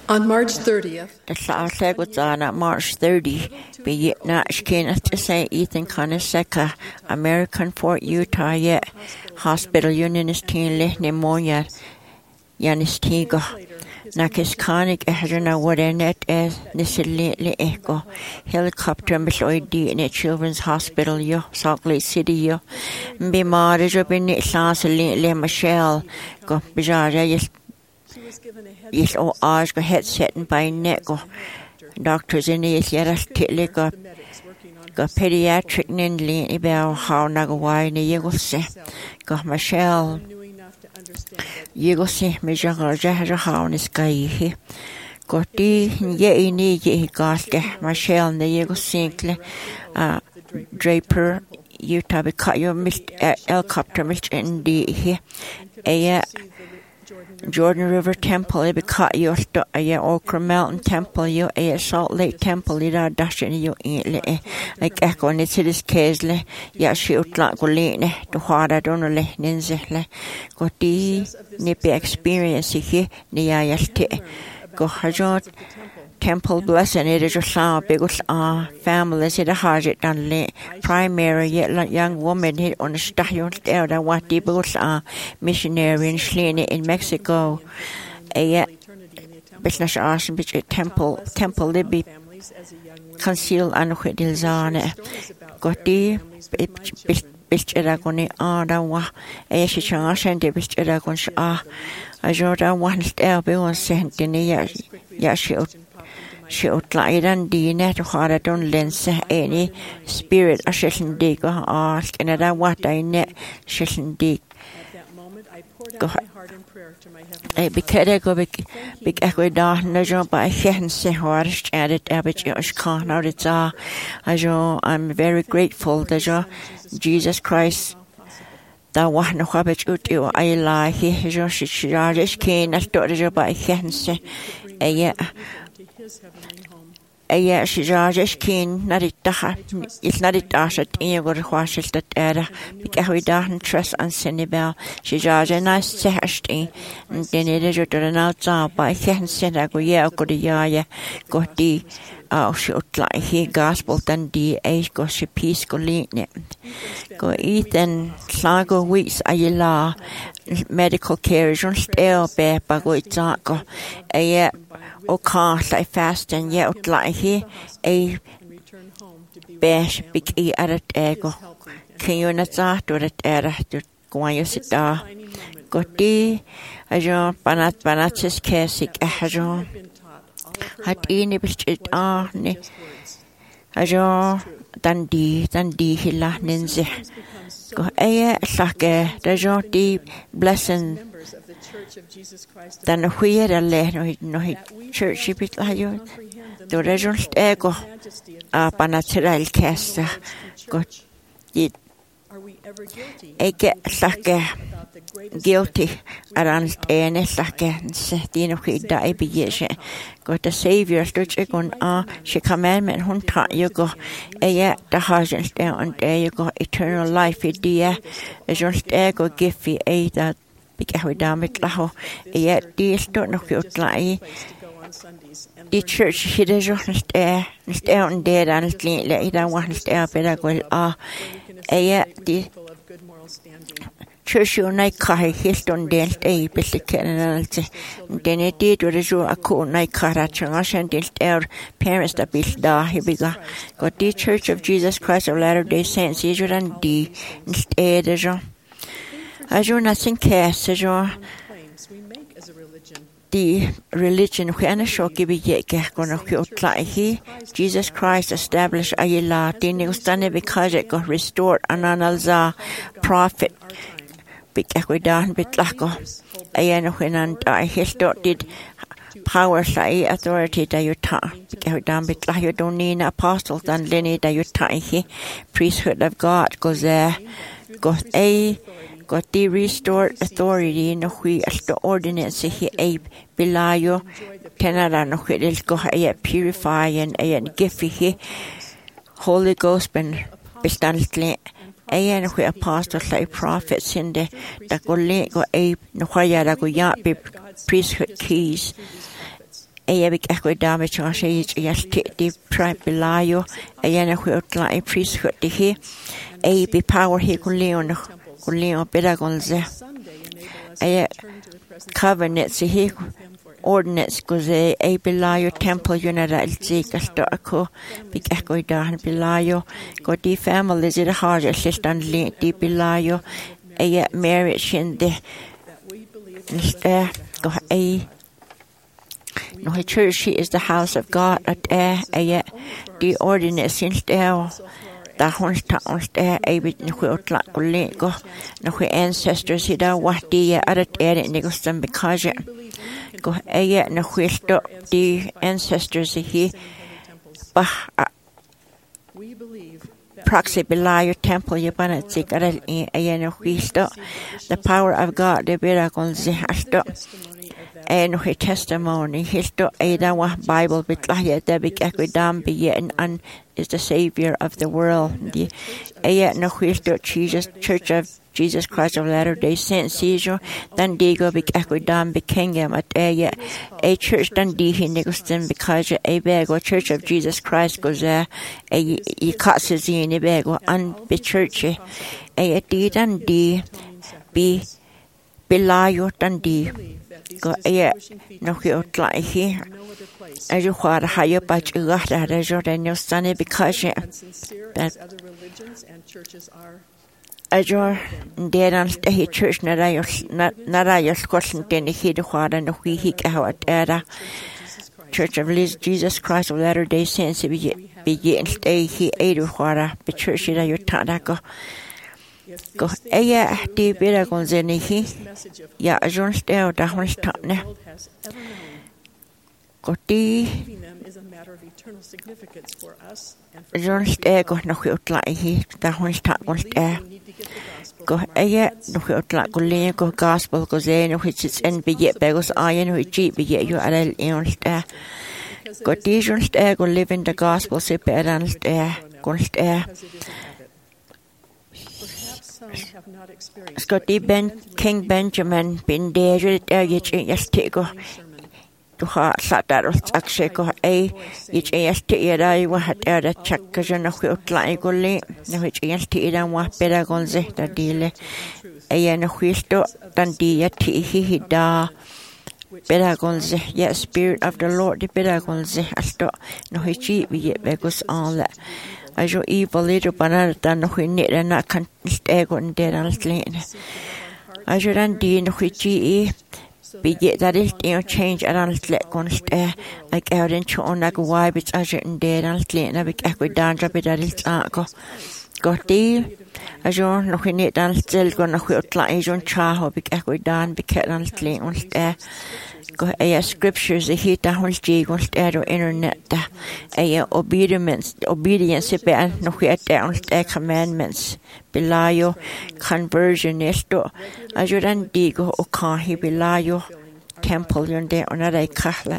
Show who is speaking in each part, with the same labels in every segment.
Speaker 1: On March 30th,
Speaker 2: March 30, be Nashkin to say Ethan Coniseka, American Fort Utah yet Hospital Unionistin pneumonia Yanistigo. Nakis Konig Ehana Wadenet as Nisilitli Echo Helicopter Misoidi in a children's hospital yo Salt Lake City yo be marriage up in it Le Michelle go Bijaja yes o Aj go headset and by neck go doctors in the Yaras Titli go pediatric Nindli about how Nagawai ne Yegose go Michelle Yego se me jaga haun is kai Goti ye ni ye gaske Michelle ne yego sinkle Draper Utah be cut your mist helicopter mist in the Jordan River Temple be cut your Okra Mountain Temple you Salt Lake Temple ida dashin you like echo and it's this casele ya shoot like golene to hard don't le ninzele Goti nippy experience here near yaste go hajot temple blessing it is a sound big families it a hajit done le primary yet like young woman hit on the station there that what the books missionary in Schlene in Mexico business arson which temple libby conceal and whittilzane Goti Bichiragoni Adawa, Eshishan, de Bichiragon a Jordan once elbe on sent in a yashut. She outlined and the net harder don't lens any spirit a shilling dig or ask another what I net shilling dig. Go I became go big equidar, no job by Hense Horst added Abbott Yoshkan out it's I'm very grateful that Jesus Christ. Da one habit utu I lie he Josh Kane as daughter by Hense she George Keen, not it it's not it dash at any word washes that era, because we don't trust and Senibel, she George a nice sashty, and then it is an outside by Hen said I go yeah, go the yaya, go the shoot like he gospel than the age go she peace go lean it. Go eat and slago weeks a la medical care is on stale bear, but go it's go a O cast I fast and yet like he a bash big e at it ego. Can you not start to that era to go on sit down? Goti a John Banatis Kesik a John had any bit ne a John Dundee Hilla Ninze. Go a sake the John deep blessing. Then a weird a letter no church bit like you. The regional ego Panatural Casta got it. I get sake guilty around any sake and Dino die be got the Savior stretch on she commandment hunta you go the husband down and there you go eternal life idea is just ego giffy a that. Because we damn it, laho. Yet these don't know what lie. The church she does not stay on dead and clean. Let it want to stay up at a well. Yet the church you night car his on dead a bit and then it did to resort a cool night car at Changash and our parents that be da he began. Got the Church of Jesus Christ of Latter-day Saints, Israel and D instead of as you nothing cares, as you the religion when a show give ye gonna quote like he Jesus Christ established Ayla, Dinustane because it got restored an analza prophet. Big equidan bit laco. Ayan when and I his did power say authority that you time. Big down bit like you don't need apostles and lineage that you time he priesthood of God goes there. Got the restored authority in which the ordinance he a belayo tenara no which go a purify and giffy he Holy Ghost ben bestandly a and where apostles like prophets in the go a no why go ya be priesthood keys big echo damage on shades, yes, deep tribe below, a yana without like priesthood to he, be power he could leon pedagonze, a covenant, see he ordinance goes a below temple unit, take a stock, big echo down below, got the families in the heart, assist and lead deep below, a marriage in the go a no church is the house of God at the ordinance in there the horns a bit no go no ancestors hida what the at in the because go a no the ancestors he we believe proxy below your temple you banat secret the power of God the miracle and his testimony his Bible bit like the big equidam be and is the savior of the world the Jesus Church of Jesus Christ of Latter-day Saints seizure then digo big equidam be kingdom at a church then di hinegustin because a beg or Church of Jesus Christ goes there a causes in a beg or unbe church a did and d be below than d go no out like here as you what a higher but you got that as your then your sunny because that as your dead on the church not I just question then he the what and we he out era Church of Jesus Christ of Latter-day Saints be stay he ate what the church that you tanaco go the miracles in he yeah I don't stay out that one stop now go the don't stay go no like he that one stop one stay go no like go gospel goes in which is in be yet begos iron which be yet you are in stay go the don't stay go live in the gospel say better and stay go stay Scotty King Benjamin been there yesterday go to heart sat that was actually go yesterday I had a check because you know like go late which yesterday and what better gonze the deal a no Christo than the he da better gonze yes spirit of the Lord the better gonze asto no he we because all that as your evil little banana than we need and not can stay on dead and slain. As you then dean which be get that is change and let go stay like out in chon like why it's as you dead and slain a big equi down drop it at its go deal as you no we need and still gonna quit like on cha big equi down be cat and slain on stay. Go scriptures he da hol jigo stero internet obedience be no we down commandments below conversion esto ajudan digo o ka he below temple yonde onare kahla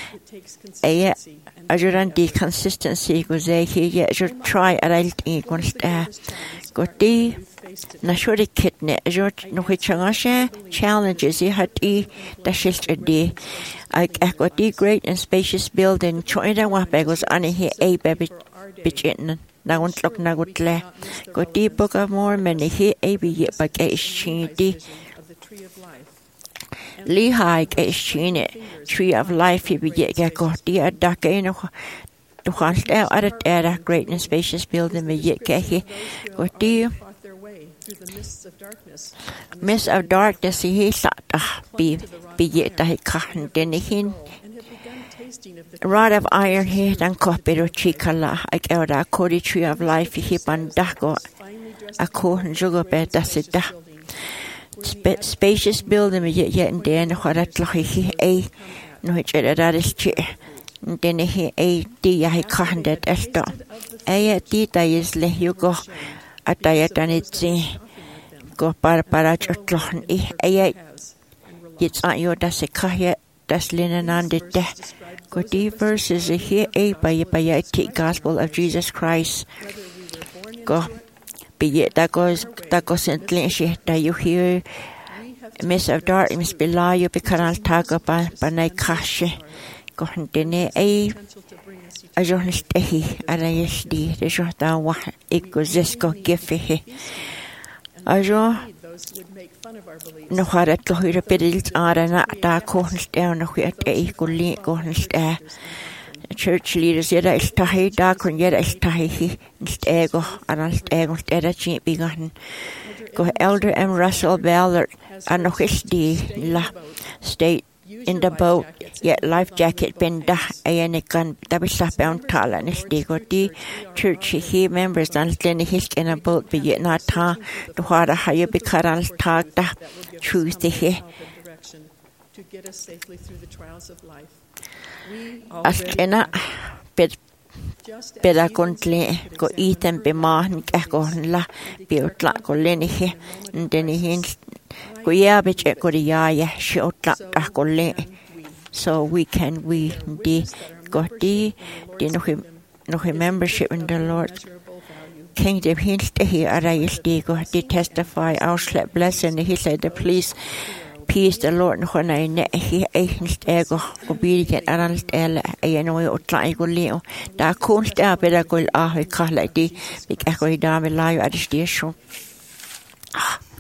Speaker 2: ajudan di consistency go ze he should try at go go di na sure kitne no which challenges he had the day I got the great and spacious building choida wa begos ani he a baby bitchin na won't look na gutle got the Book of Mormon he a be yet by di Lehi tree of life he be yet got the adakeno to hunt out at a great and spacious building me yet he got the Mist of darkness he sat be yet I can't denihin rod of iron head and copper of chicala I got a cody tree of life he bandago a cool and sugar bed that's it spacious building me yet and then what at he a no which that is then he a d I can't that esto a dita is le you go at diet and it's go para chotlohan it's not your das a kahya das linen and it go the verses here a by gospel of Jesus Christ go be it that goes in that you hear Miss of darkness below you because I'll talk about banai kashi Gohan dene ay ajohnstehi arayesti de johta wa ikuzesko gefihe ajo no harat lohira pedils arana ta kohnste no huet ei kulli kohnste church leaders yada istahi da kun yada istahi ego analt ego era chi bigan go Elder M. Russell Ballard anochesti la state in the boat yet life jacket benda ayanikan tabisa pound tala nisti go di church he members and then his in a boat be yet not ta to hara haye bikaral tag da truth he to get us safely through the trials of life. Askena peda kontle go iten be mahn ko la biotla ko lenihe ndenihin go ya beche ko ya shotla ko le so we di go di no membership in the Lord kingdom hinste here arais di go di testify auslet blessing he said the police peace the Lord when I he ain't ego obedient and el ayano o try go leo da kunst better go he call like di big echo da me live at the station